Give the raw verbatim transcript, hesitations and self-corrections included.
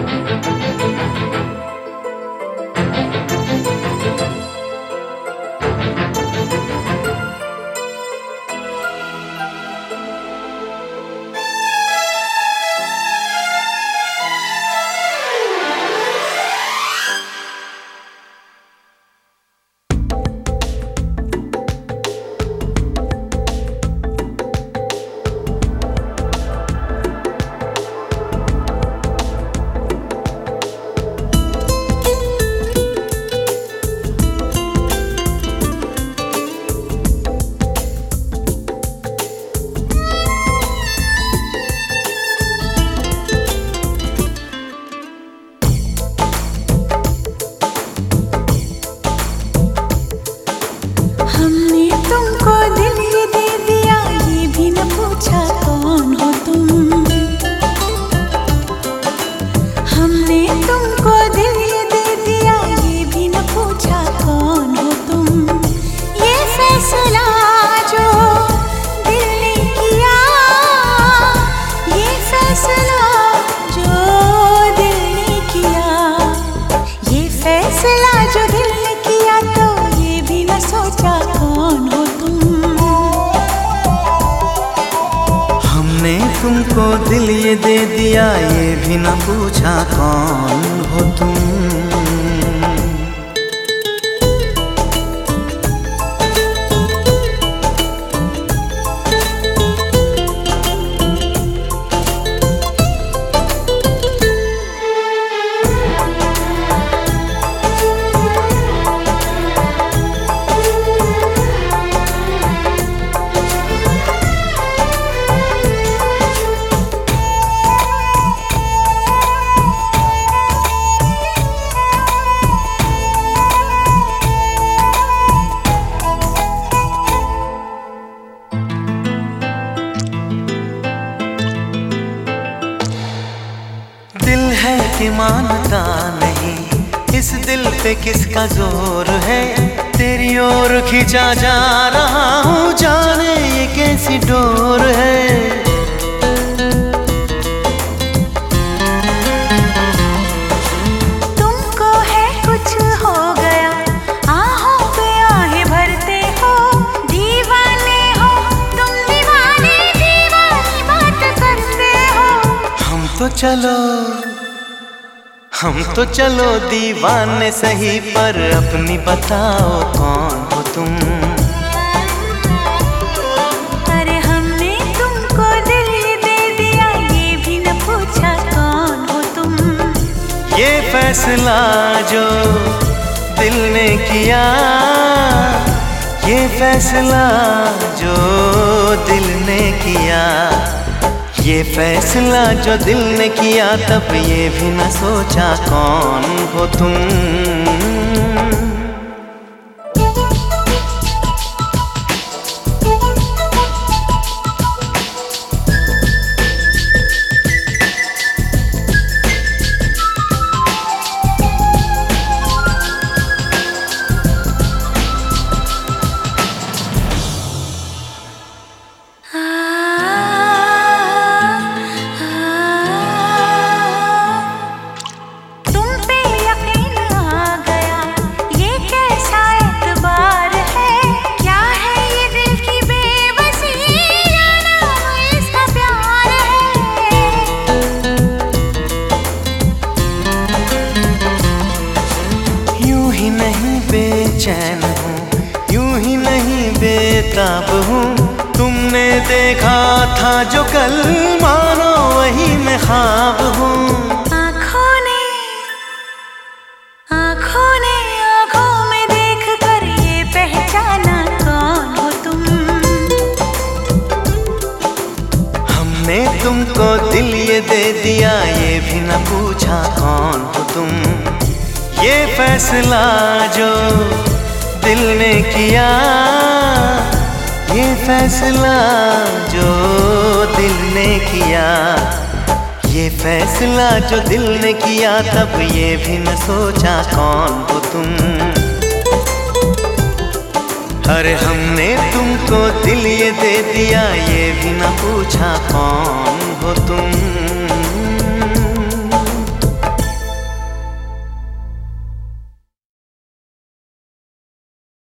तुमको दिल ये दे दिया, ये भी न पूछा कौन हो तुम। दिल है कि मानता नहीं, इस दिल पे किसका जोर है। तेरी ओर खींचा जा रहा हूँ, जाने ये कैसी डोर है। तुमको है कुछ हो गया, आहों पे आहें भरते हो। दीवाने हो तुम, दीवाने दीवानी बात करते हो। हम तो चलो हम तो चलो दीवाने सही, पर अपनी बताओ कौन हो तुम। अरे हमने तुमको दिल दे दिया, ये भी न पूछा कौन हो तुम। ये फैसला जो दिल ने किया, ये फैसला जो दिल ने किया, ये फैसला जो दिल ने किया, तब ये भी न सोचा कौन हो तुम। बेचैन हूँ, यूं ही नहीं बेताब हूँ। तुमने देखा था जो कल, मानो वही मैं ख्वाब हूँ। आँखों ने आँखों ने आँखों में देख कर ये पहचाना कौन हो तुम। हमने तुमको दिल ये दे दिया, ये भी न पूछा कौन हो तुम। ये फैसला जो दिल ने किया, ये फैसला जो दिल ने किया, ये फैसला जो दिल ने किया, तब ये भी न सोचा कौन हो तुम। अरे हमने तुमको दिल ये दे दिया, ये भी न पूछा कौन हो तुम।